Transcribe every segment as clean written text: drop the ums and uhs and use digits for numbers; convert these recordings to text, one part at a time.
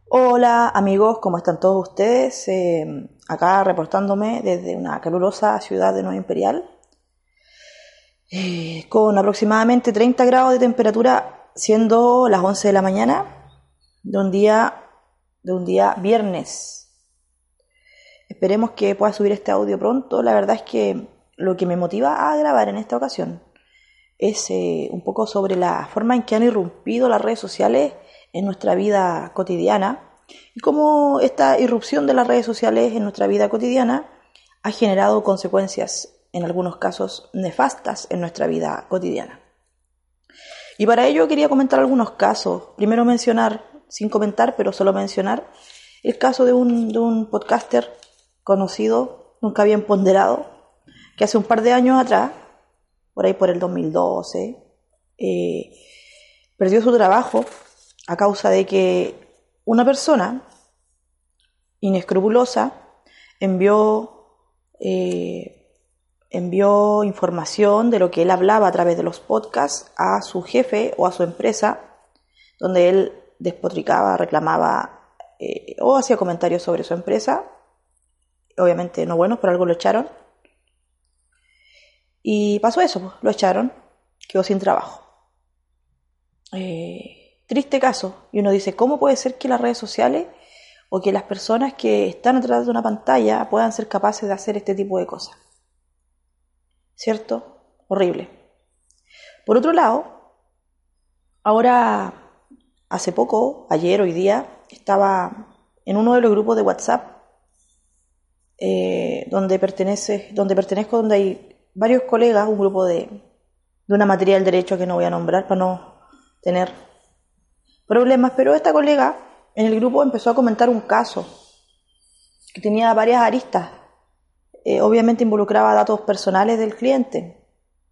Hola amigos, ¿cómo están todos ustedes? Acá reportándome desde una calurosa ciudad de Nueva Imperial, con aproximadamente 30 grados de temperatura, siendo las 11 de la mañana de un día viernes. Esperemos que pueda subir este audio pronto. La verdad es que lo que me motiva a grabar en esta ocasión es un poco sobre la forma en que han irrumpido las redes sociales en nuestra vida cotidiana y cómo esta irrupción de las redes sociales en nuestra vida cotidiana ha generado consecuencias, en algunos casos nefastas, en nuestra vida cotidiana. Y para ello quería comentar algunos casos. Primero mencionar, sin comentar, pero solo mencionar, el caso de un podcaster conocido, nunca bien ponderado, que hace un par de años atrás, por ahí por el 2012, perdió su trabajo a causa de que una persona inescrupulosa envió información de lo que él hablaba a través de los podcasts a su jefe o a su empresa, donde él despotricaba, reclamaba o hacía comentarios sobre su empresa, obviamente no buenos, por algo lo echaron. Y pasó eso, pues, lo echaron, quedó sin trabajo. Triste caso. Y uno dice, ¿cómo puede ser que las redes sociales o que las personas que están atrás de una pantalla puedan ser capaces de hacer este tipo de cosas? ¿Cierto? Horrible. Por otro lado, ahora, hace poco, ayer, hoy día, estaba en uno de los grupos de WhatsApp donde pertenezco, donde hay varios colegas, un grupo de una materia del derecho que no voy a nombrar para no tener problemas, pero esta colega en el grupo empezó a comentar un caso que tenía varias aristas. Obviamente involucraba datos personales del cliente,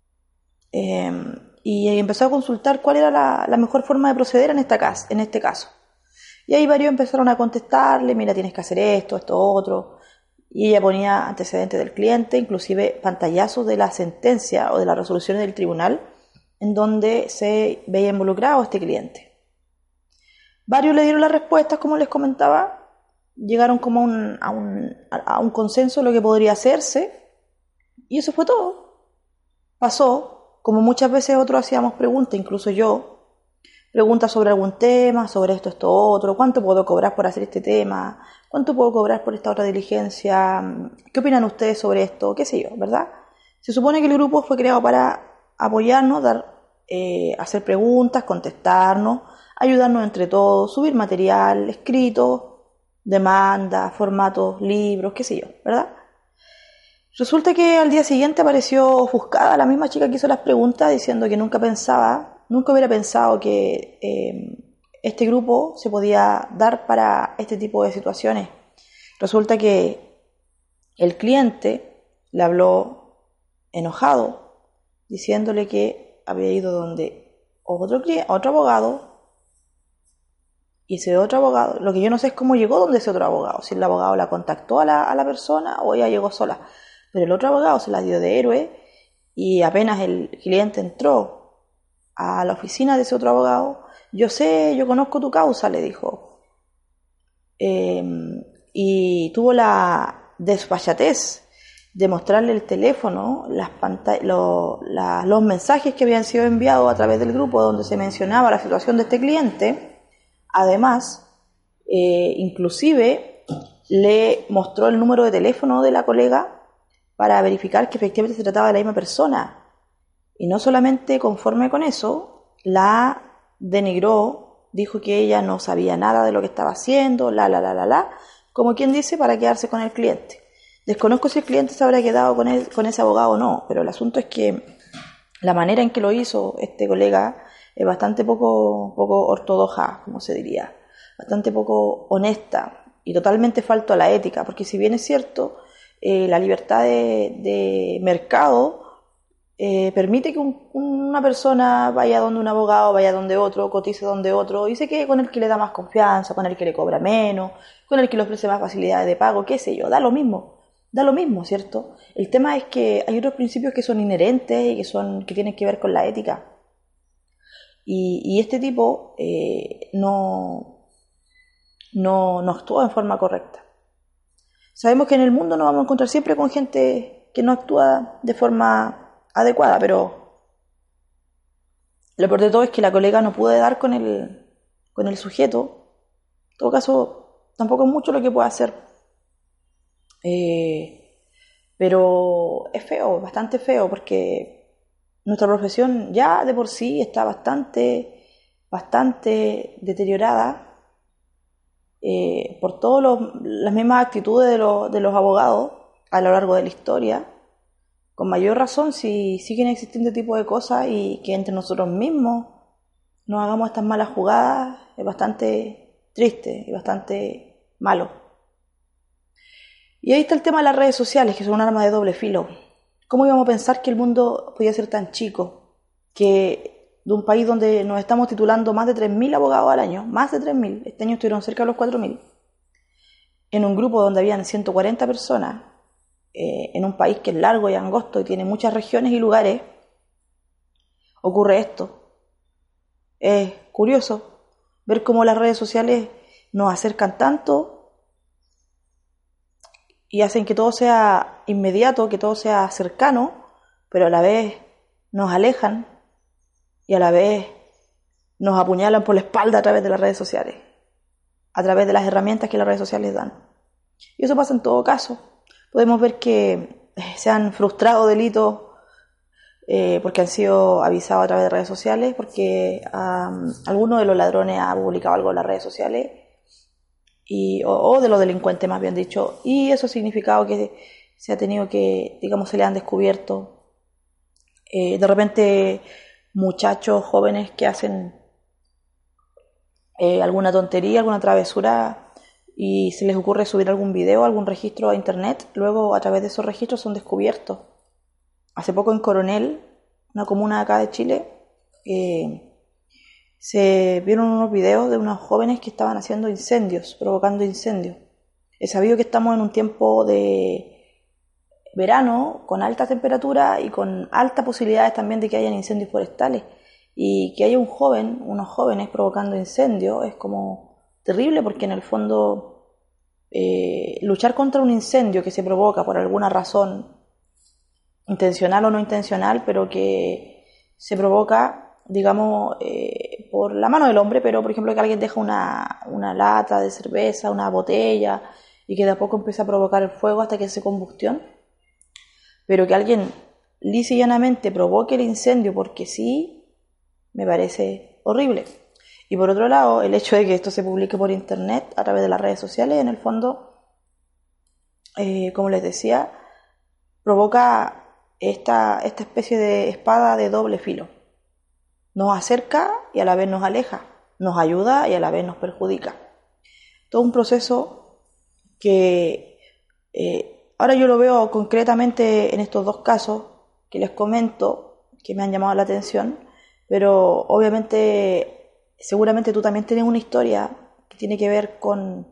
y empezó a consultar cuál era la mejor forma de proceder en este caso. Y ahí varios empezaron a contestarle, mira, tienes que hacer esto, esto, otro. Y ella ponía antecedentes del cliente, inclusive pantallazos de la sentencia o de las resoluciones del tribunal en donde se veía involucrado este cliente. Varios le dieron las respuestas, como les comentaba, llegaron como a un consenso de lo que podría hacerse, y eso fue todo. Pasó, como muchas veces otros hacíamos preguntas, incluso yo, preguntas sobre algún tema, sobre esto, otro, cuánto puedo cobrar por hacer este tema, cuánto puedo cobrar por esta otra diligencia, qué opinan ustedes sobre esto, qué sé yo, ¿verdad? Se supone que el grupo fue creado para apoyarnos, hacer preguntas, contestarnos, ayudarnos entre todos, subir material escrito, demandas, formatos, libros, qué sé yo, ¿verdad? Resulta que al día siguiente apareció ofuscada la misma chica que hizo las preguntas, diciendo que nunca hubiera pensado que este grupo se podía dar para este tipo de situaciones. Resulta que el cliente le habló enojado, diciéndole que había ido donde otro abogado, y ese otro abogado, lo que yo no sé es cómo llegó donde ese otro abogado, si el abogado la contactó a la persona o ella llegó sola, pero el otro abogado se la dio de héroe, y apenas el cliente entró a la oficina de ese otro abogado, yo conozco tu causa, le dijo, y tuvo la desfachatez de mostrarle el teléfono, los mensajes que habían sido enviados a través del grupo donde se mencionaba la situación de este cliente. Además, inclusive le mostró el número de teléfono de la colega para verificar que efectivamente se trataba de la misma persona. Y no solamente conforme con eso, la denigró, dijo que ella no sabía nada de lo que estaba haciendo, como quien dice, para quedarse con el cliente. Desconozco si el cliente se habrá quedado con ese abogado o no, pero el asunto es que la manera en que lo hizo este colega es bastante poco ortodoxa, como se diría, bastante poco honesta y totalmente falto a la ética, porque si bien es cierto, la libertad de mercado permite que una persona vaya donde un abogado, vaya donde otro, cotice donde otro y se quede con el que le da más confianza, con el que le cobra menos, con el que le ofrece más facilidades de pago, qué sé yo, da lo mismo, ¿cierto? El tema es que hay otros principios que son inherentes y que tienen que ver con la ética. Y este tipo no no actúa en forma correcta. Sabemos que en el mundo nos vamos a encontrar siempre con gente que no actúa de forma adecuada, pero lo peor de todo es que la colega no pudo dar con el sujeto. En todo caso, tampoco es mucho lo que puede hacer. Pero es feo, bastante feo, porque nuestra profesión ya de por sí está bastante deteriorada por todas las mismas actitudes de los abogados a lo largo de la historia. Con mayor razón, si siguen existiendo este tipo de cosas y que entre nosotros mismos nos hagamos estas malas jugadas, es bastante triste y bastante malo. Y ahí está el tema de las redes sociales, que son un arma de doble filo. ¿Cómo íbamos a pensar que el mundo podía ser tan chico? Que de un país donde nos estamos titulando más de 3.000 abogados al año, más de 3.000, este año estuvieron cerca de los 4.000, en un grupo donde habían 140 personas, en un país que es largo y angosto y tiene muchas regiones y lugares, ocurre esto. Es curioso ver cómo las redes sociales nos acercan tanto y hacen que todo sea inmediato, que todo sea cercano, pero a la vez nos alejan y a la vez nos apuñalan por la espalda a través de las redes sociales, a través de las herramientas que las redes sociales dan. Y eso pasa en todo caso. Podemos ver que se han frustrado delitos porque han sido avisados a través de redes sociales, porque alguno de los ladrones ha publicado algo en las redes sociales, o de los delincuentes más bien dicho, y eso ha significado que se ha tenido que, digamos, se le han descubierto de repente muchachos jóvenes que hacen alguna tontería, alguna travesura y se les ocurre subir algún video, algún registro a internet, luego a través de esos registros son descubiertos. Hace poco en Coronel, una comuna acá de Chile, se vieron unos videos de unos jóvenes que estaban haciendo incendios, provocando incendios. Es sabido que estamos en un tiempo de verano con alta temperatura y con altas posibilidades también de que hayan incendios forestales, y que haya unos jóvenes provocando incendios es como terrible, porque en el fondo luchar contra un incendio que se provoca por alguna razón, intencional o no intencional, pero que se provoca, digamos, por la mano del hombre, pero por ejemplo que alguien deja una lata de cerveza, una botella, y que de a poco empieza a provocar el fuego hasta que hace combustión, pero que alguien lisa y llanamente provoque el incendio porque sí, me parece horrible. Y por otro lado, el hecho de que esto se publique por internet a través de las redes sociales, en el fondo, como les decía, provoca esta especie de espada de doble filo. Nos acerca y a la vez nos aleja, nos ayuda y a la vez nos perjudica. Todo un proceso que ahora yo lo veo concretamente en estos dos casos que les comento, que me han llamado la atención, pero obviamente, seguramente tú también tienes una historia que tiene que ver con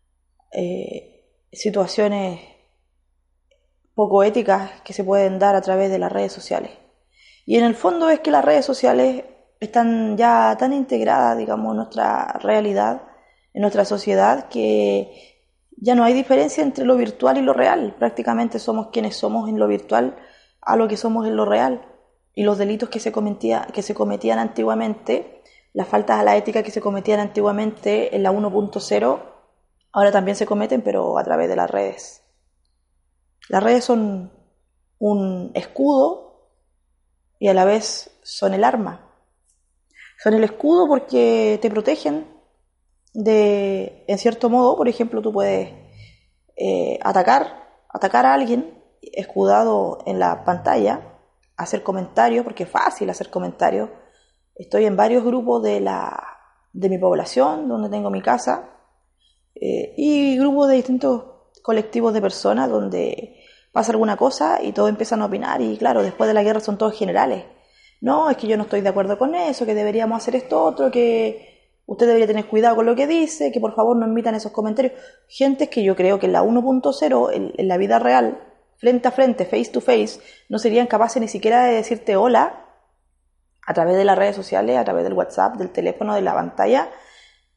situaciones poco éticas que se pueden dar a través de las redes sociales. Y en el fondo es que las redes sociales están ya tan integradas, digamos, en nuestra realidad, en nuestra sociedad, que ya no hay diferencia entre lo virtual y lo real. Prácticamente somos quienes somos en lo virtual a lo que somos en lo real. Y los delitos que se cometían antiguamente, las faltas a la ética que se cometían antiguamente en la 1.0, ahora también se cometen, pero a través de las redes. Las redes son un escudo y a la vez son el arma. Son el escudo porque te protegen en cierto modo. Por ejemplo, tú puedes atacar a alguien escudado en la pantalla, hacer comentarios, porque es fácil hacer comentarios. Estoy en varios grupos de mi población, donde tengo mi casa, y grupos de distintos colectivos de personas donde pasa alguna cosa y todos empiezan a opinar, y claro, después de la guerra son todos generales. No, es que yo no estoy de acuerdo con eso, que deberíamos hacer esto otro, que usted debería tener cuidado con lo que dice, que por favor no emitan esos comentarios. Gentes que yo creo que en la 1.0, en la vida real, frente a frente, face to face, no serían capaces ni siquiera de decirte hola a través de las redes sociales, a través del WhatsApp, del teléfono, de la pantalla.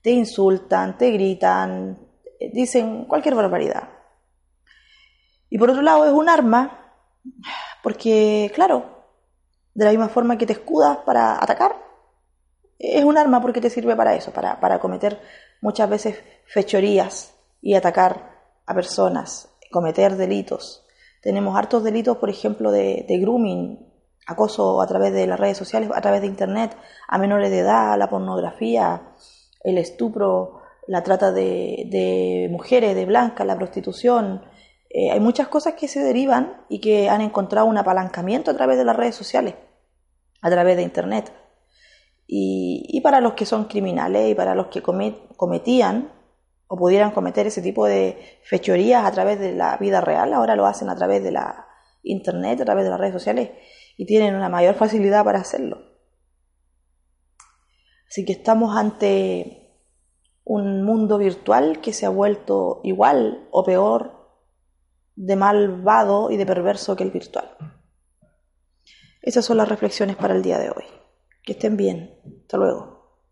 te insultan, te gritan, dicen cualquier barbaridad. Y por otro lado es un arma, porque claro, de la misma forma que te escudas para atacar, es un arma porque te sirve para eso, para cometer muchas veces fechorías y atacar a personas, cometer delitos. Tenemos hartos delitos, por ejemplo, de grooming, acoso a través de las redes sociales, a través de internet, a menores de edad, la pornografía, el estupro, la trata de mujeres, de blancas, la prostitución. Hay muchas cosas que se derivan y que han encontrado un apalancamiento a través de las redes sociales, a través de internet. Y para los que son criminales y para los que cometían o pudieran cometer ese tipo de fechorías a través de la vida real, ahora lo hacen a través de la internet, a través de las redes sociales, y tienen una mayor facilidad para hacerlo. Así que estamos ante un mundo virtual que se ha vuelto igual o peor de malvado y de perverso que el virtual. Esas son las reflexiones para el día de hoy. Que estén bien. Hasta luego.